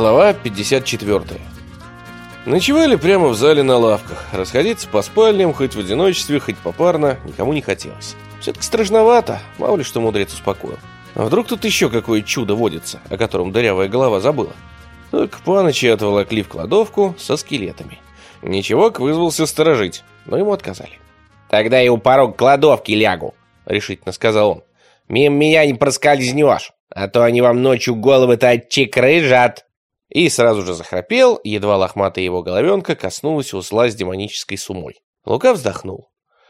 Глава 54. Ночевали прямо в зале на лавках. Расходиться по спальням, хоть в одиночестве, хоть попарно, никому не хотелось. Все-таки страшновато, мало ли что мудрец успокоил. А вдруг тут еще какое чудо водится, о котором дырявая голова забыла? Только панычи отволокли в кладовку со скелетами. Ничегок вызвался сторожить, но ему отказали. «Тогда я у порога кладовки лягу», — решительно сказал он. «Мимо меня не проскользнешь, а то они вам ночью головы-то отчекрыжат». И сразу же захрапел, едва лохматая его головенка коснулась узла с демонической сумой. Лука вздохнул.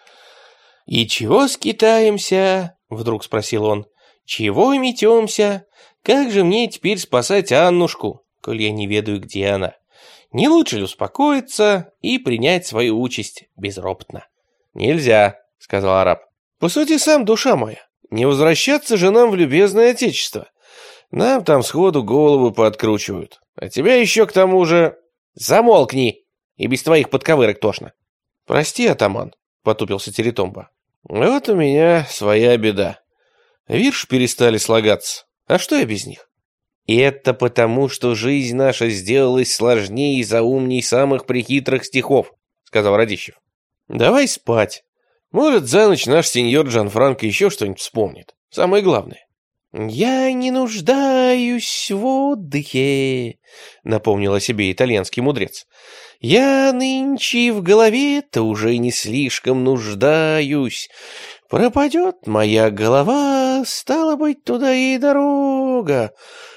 «И чего скитаемся?» — вдруг спросил он. «Чего метемся? Как же мне теперь спасать Аннушку, коль я не ведаю, где она? Не лучше ли успокоиться и принять свою участь безропотно?» «Нельзя», — сказал араб. «По сути, сам, душа моя, не возвращаться же нам в любезное отечество. Нам там сходу голову пооткручивают. А тебя еще к тому же...» «Замолкни! И без твоих подковырок тошно». «Прости, атаман», — потупился Теретомба. «Вот у меня своя беда. Вирш перестали слагаться. А что я без них?» «И это потому, что жизнь наша сделалась сложнее и заумней самых прихитрых стихов», — сказал Радищев. «Давай спать. Может, за ночь наш сеньор Джанфранко еще что-нибудь вспомнит. Самое главное». «Я не нуждаюсь в отдыхе», — напомнил о себе итальянский мудрец. «Я нынче в голове-то уже не слишком нуждаюсь. Пропадет моя голова, стало быть, туда и дорога.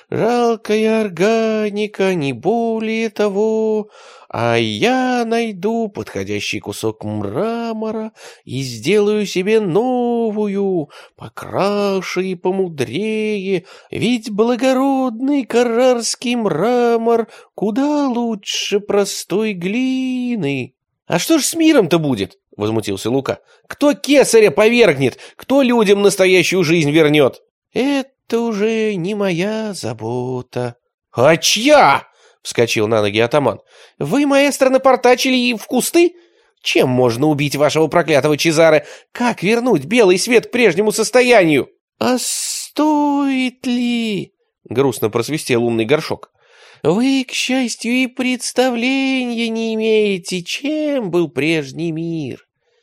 Жалкая органика, не более того. А я найду подходящий кусок мрамора и сделаю себе новую, покраше и помудрее, ведь благородный каррарский мрамор куда лучше простой глины». «А что ж с миром-то будет?» — возмутился Лука. «Кто кесаря повергнет? Кто людям настоящую жизнь вернет?» «Это уже не моя забота». «А чья?» — вскочил на ноги атаман. «Вы, маэстро, напортачили в кусты? Чем можно убить вашего проклятого Чезаре? Как вернуть белый свет к прежнему состоянию?» «А стоит ли?» — грустно просвистел умный горшок. «Вы, к счастью, и представления не имеете, чем был прежний мир».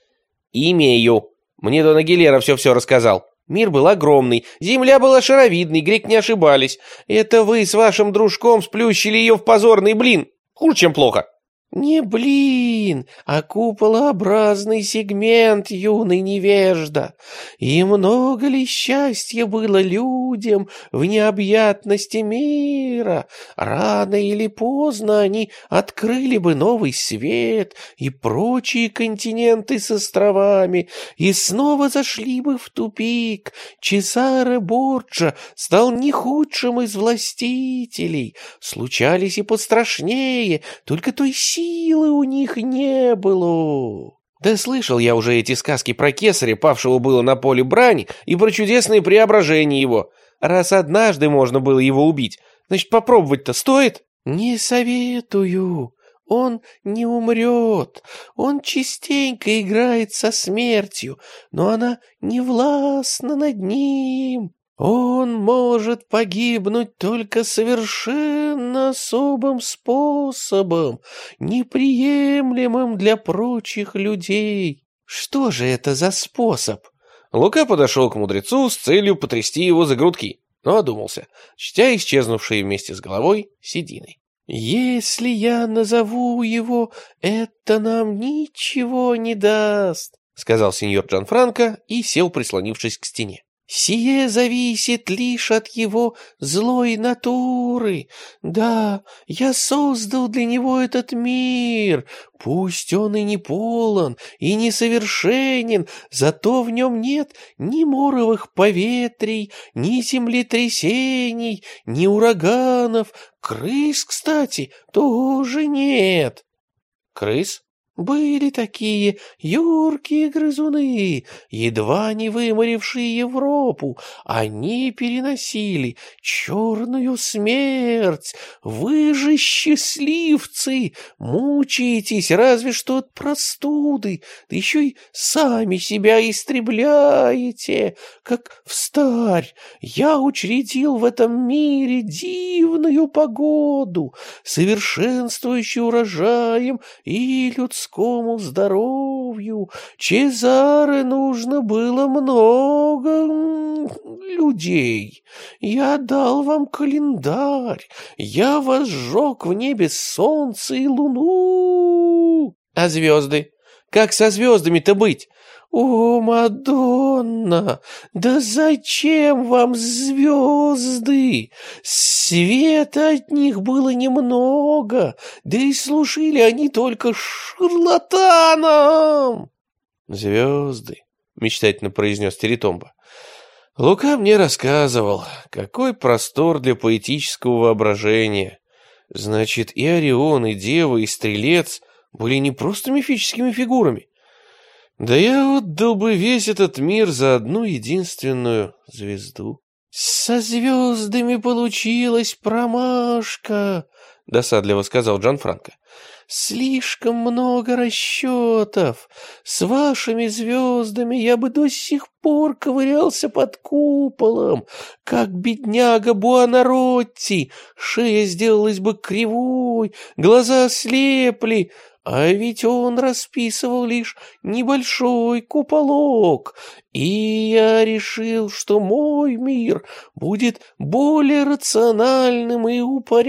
«Имею. Мне Дон Агилера все рассказал. Мир был огромный, земля была шаровидной, греки не ошибались. Это вы с вашим дружком сплющили ее в позорный блин. Хуже, чем плохо». «Не блин, а куполообразный сегмент, юный невежда. И много ли счастья было людям в необъятности мира? Рано или поздно они открыли бы новый свет и прочие континенты с островами, и снова зашли бы в тупик. Чезаре Борджа стал не худшим из властителей. Случались и пострашнее, только той силы у них не было». «Да слышал я уже эти сказки про кесаря, павшего было на поле брани, и про чудесные преображения его. Раз однажды можно было его убить, значит, попробовать-то стоит?» «Не советую. Он не умрет. Он частенько играет со смертью, но она не властна над ним. Он может погибнуть только совершенно особым способом, неприемлемым для прочих людей». «Что же это за способ?» Лука подошел к мудрецу с целью потрясти его за грудки, но одумался, чтя исчезнувшие вместе с головой седины. «Если я назову его, это нам ничего не даст», — сказал сеньор Джанфранко и сел, прислонившись к стене. «Сие зависит лишь от его злой натуры. Да, я создал для него этот мир. Пусть он и не полон, и несовершенен, зато в нем нет ни моровых поветрий, ни землетрясений, ни ураганов. Крыс, кстати, тоже нет». «Крыс? Были такие юркие грызуны, едва не выморившие Европу. Они переносили черную смерть. Вы же, счастливцы, мучаетесь разве что от простуды, да еще и сами себя истребляете, как встарь. Я учредил в этом мире дивную погоду, совершенствующую урожаем и людскому здоровью. Чезаре нужно было много людей. Я дал вам календарь, я возжег в небе солнце и луну. А звезды? Как со звездами-то быть? О, Мадонна, да зачем вам звезды? Света от них было немного, да и служили они только шарлатанам. Звезды, мечтательно произнес Теритомба. Лука мне рассказывал, какой простор для поэтического воображения. Значит, и Орион, и Дева, и Стрелец были не просто мифическими фигурами. Да я отдал бы весь этот мир за одну единственную звезду. Со звездами получилась промашка, досадливо сказал Джанфранко. Слишком много расчетов. С вашими звездами я бы до сих пор ковырялся под куполом, как бедняга Буонаротти. Шея сделалась бы кривой, глаза слепли, а ведь он расписывал лишь небольшой куполок, и я решил, что мой мир будет более рациональным и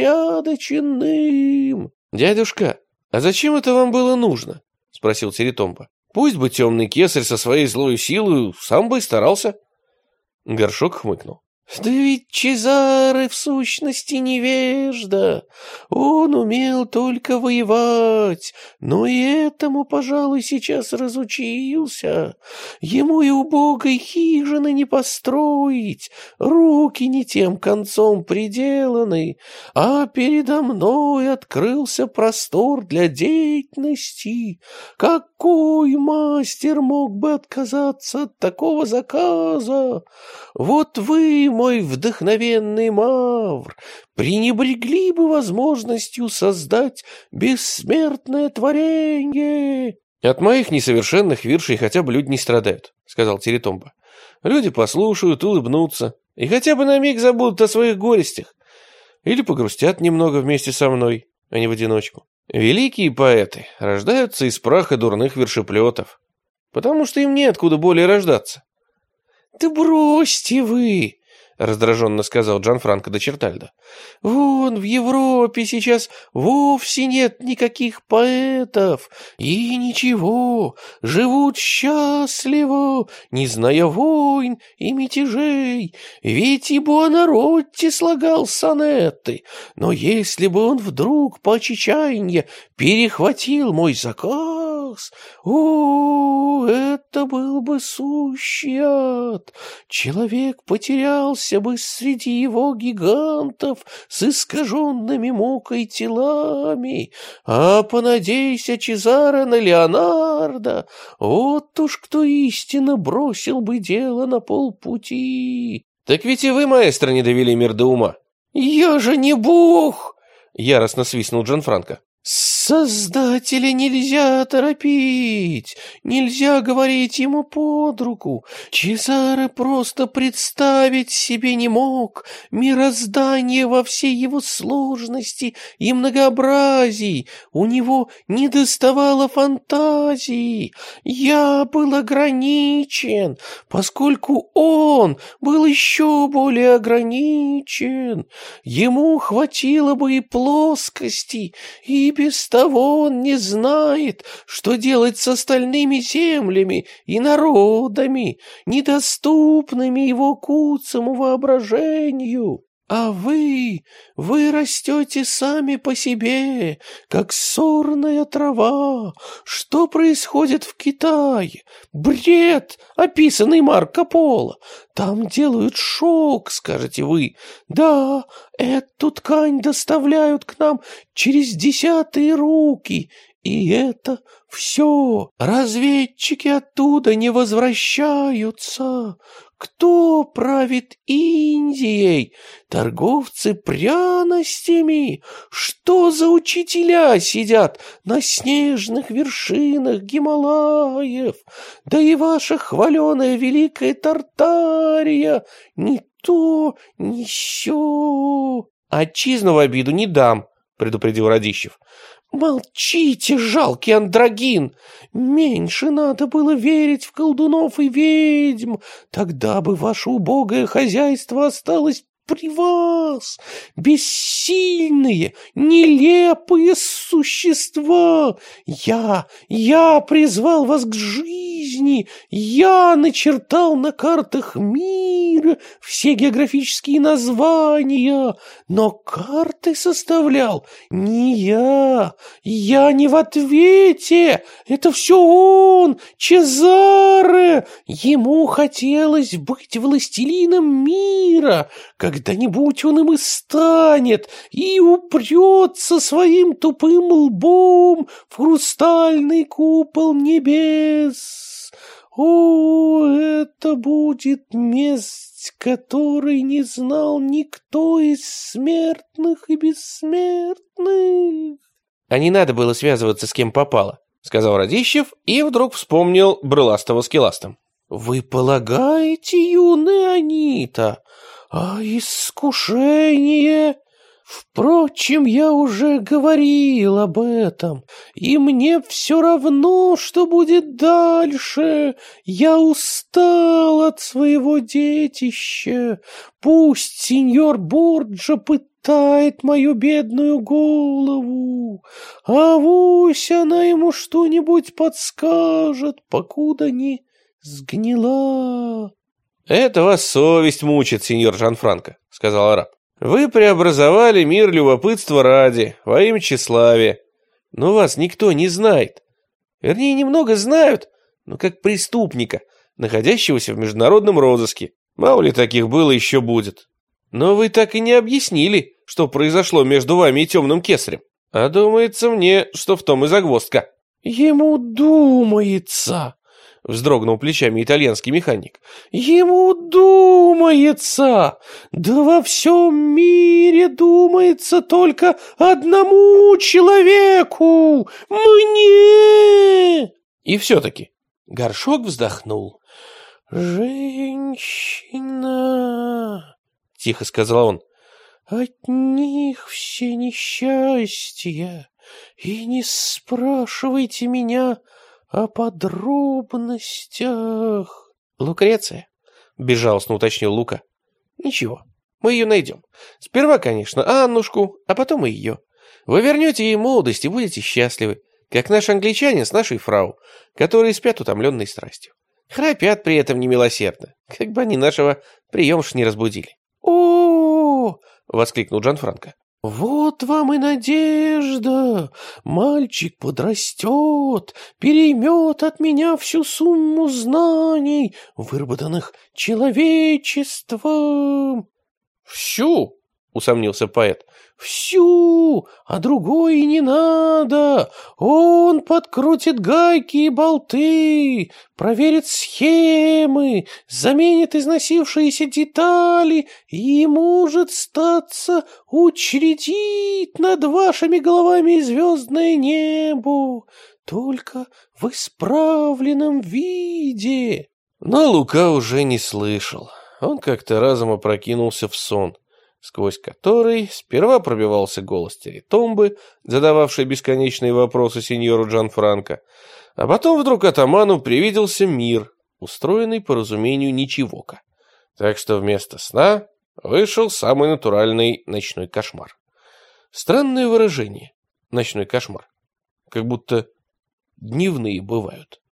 упорядоченным. «Дядюшка, а зачем это вам было нужно?» — спросил Теритомба. «Пусть бы темный кесарь со своей злой силой сам бы и старался». Горшок хмыкнул. Да ведь Чезаре в сущности невежда. Он умел только воевать, но и этому, пожалуй, сейчас разучился. Ему и убогой хижины не построить, руки не тем концом приделаны, а передо мной открылся простор для деятельности. Какой мастер мог бы отказаться от такого заказа? Вот вы, мой вдохновенный Мавр, пренебрегли бы возможностью создать бессмертное творение. «От моих несовершенных виршей хотя бы люди не страдают», — сказал Теритомба. «Люди послушают, улыбнутся и хотя бы на миг забудут о своих горестях. Или погрустят немного вместе со мной, а не в одиночку. Великие поэты рождаются из праха дурных вершеплетов, потому что им неоткуда более рождаться». «Да бросьте вы!» — раздраженно сказал Джанфранко де Чертальдо. «Вон в Европе сейчас вовсе нет никаких поэтов, и ничего, живут счастливо, не зная войн и мятежей, ведь и Буонаротти слагал сонеты, но если бы он вдруг по чечаянье перехватил мой заказ, о, это был бы сущий ад, человек потерялся бы среди его гигантов с искаженными мукой телами, а понадейся Чезаре на Леонардо, вот уж кто истинно бросил бы дело на полпути». «Так ведь и вы, маэстро, не довели мир до ума». «Я же не бог!» — яростно свистнул Джанфранко. Создателя нельзя торопить, нельзя говорить ему под руку. Чезаре просто представить себе не мог мироздание во всей его сложности и многообразии. У него недоставало фантазии. Я был ограничен, поскольку он был еще более ограничен. Ему хватило бы и плоскости, и без того он не знает, что делать с остальными землями и народами, недоступными его куцому воображению. А вы растете сами по себе, как сорная трава. Что происходит в Китае? Бред, описанный Марко Поло. Там делают шелк, скажете вы. Да, эту ткань доставляют к нам через 10-е руки. И это все. Разведчики оттуда не возвращаются. Кто правит Индией? Торговцы пряностями? Что за учителя сидят на снежных вершинах Гималаев? Да и ваша хваленая Великая Тартария ни то, ни сё. Отчизну в обиду не дам, предупредил Радищев. Молчите, жалкий андрогин! Меньше надо было верить в колдунов и ведьм, тогда бы ваше убогое хозяйство осталось при вас, бессильные, нелепые существа. Я призвал вас к жизни, я начертал на картах мира все географические названия, но карты составлял не я не в ответе, это все он, Чезаре. Ему хотелось быть властелином мира, когда-нибудь он им и станет, и упрется своим тупым лбом в хрустальный купол небес. О, это будет месть, которой не знал никто из смертных и бессмертных. А не надо было связываться с кем попало, сказал Радищев и вдруг вспомнил Брыластого с Киластом. Вы полагаете, юная Анита, а искушение? Впрочем, я уже говорил об этом, и мне все равно, что будет дальше. Я устал от своего детища. Пусть сеньор Борджа пытает мою бедную голову, авось она ему что-нибудь подскажет, покуда не сгнила. «Это вас совесть мучит, сеньор Джанфранко», — сказал араб. «Вы преобразовали мир любопытства ради, во имя тщеславия. Но вас никто не знает. Вернее, немного знают, но как преступника, находящегося в международном розыске. Мало ли таких было, еще будет. Но вы так и не объяснили, что произошло между вами и темным кесарем. А думается мне, что в том и загвоздка». «Ему думается», — вздрогнул плечами итальянский механик. «Ему думается! Да во всем мире думается только одному человеку! Мне!» И все-таки Горшок вздохнул. «Женщина!» — тихо сказал он. «От них все несчастья, и не спрашивайте меня о подробностях». «Лукреция?» — безжалостно уточнил Лука. «Ничего, мы ее найдем. Сперва, конечно, Аннушку, а потом и ее. Вы вернете ей молодость и будете счастливы, как наш англичанин с нашей фрау, которые спят утомленной страстью. Храпят при этом немилосердно, как бы они нашего приемыша не разбудили». «О!» — воскликнул Джанфранко. «Вот вам и надежда! Мальчик подрастет, переймет от меня всю сумму знаний, выработанных человечеством». «Всю?» — усомнился поэт. «Всю, а другой и не надо. Он подкрутит гайки и болты, проверит схемы, заменит износившиеся детали и, может статься, учредит над вашими головами звездное небо, только в исправленном виде». Но Лука уже не слышал. Он как-то разом опрокинулся в сон, сквозь который сперва пробивался голос Территомбы, задававший бесконечные вопросы сеньору Джанфранко, а потом вдруг атаману привиделся мир, устроенный по разумению ничегока. Так что вместо сна вышел самый натуральный ночной кошмар. Странное выражение — ночной кошмар. Как будто дневные бывают.